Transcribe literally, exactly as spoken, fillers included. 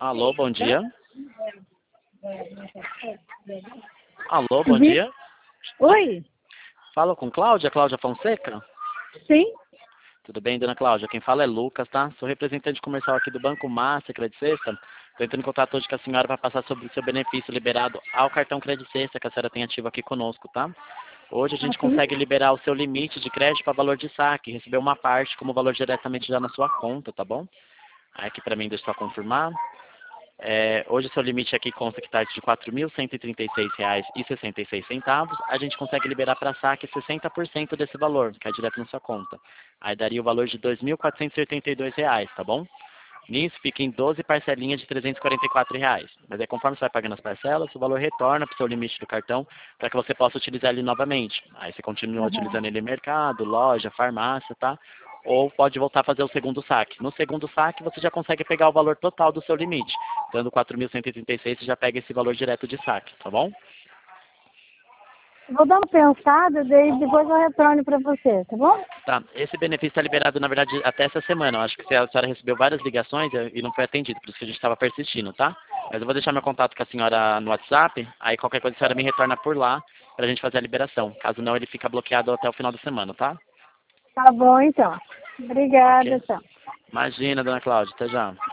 Alô, bom dia. Alô, bom dia. Oi? Falo com Cláudia, Cláudia Fonseca? Sim? Tudo bem, dona Cláudia? Quem fala é Lucas, tá? Sou representante comercial aqui do Banco Master Credit Sexta. Estou entrando em contato hoje com a senhora para passar sobre o seu benefício liberado ao cartão Credit Sexta que a senhora tem ativo aqui conosco, tá? Hoje a gente Aqui? consegue liberar o seu limite de crédito para valor de saque, receber uma parte como valor diretamente já na sua conta, tá bom? Aí aqui para mim, deixa eu só confirmar. É, hoje o seu limite aqui consta que está de quatro mil cento e trinta e seis reais e sessenta e seis centavos. A gente consegue liberar para saque sessenta por cento desse valor, que é direto na sua conta. Aí daria o valor de dois mil quatrocentos e oitenta e dois reais, tá bom? Nisso fica em doze parcelinhas de trezentos e quarenta e quatro reais. Mas aí conforme você vai pagando as parcelas, o valor retorna para o seu limite do cartão para que você possa utilizar ele novamente. Aí você continua Uhum. utilizando ele em mercado, loja, farmácia, tá? Ou pode voltar a fazer o segundo saque. No segundo saque, você já consegue pegar o valor total do seu limite. Dando quatro mil cento e trinta e seis, você já pega esse valor direto de saque, tá bom? Vou dar uma pensada, daí depois eu retorno para você, tá bom? Tá, esse benefício está liberado, na verdade, até essa semana. Eu acho que a senhora recebeu várias ligações e não foi atendido, por isso que a gente estava persistindo, tá? Mas eu vou deixar meu contato com a senhora no WhatsApp, aí qualquer coisa a senhora me retorna por lá para a gente fazer a liberação. Caso não, ele fica bloqueado até o final da semana, tá? Tá bom, então. Obrigada, Ok. então. Imagina, dona Cláudia, até já.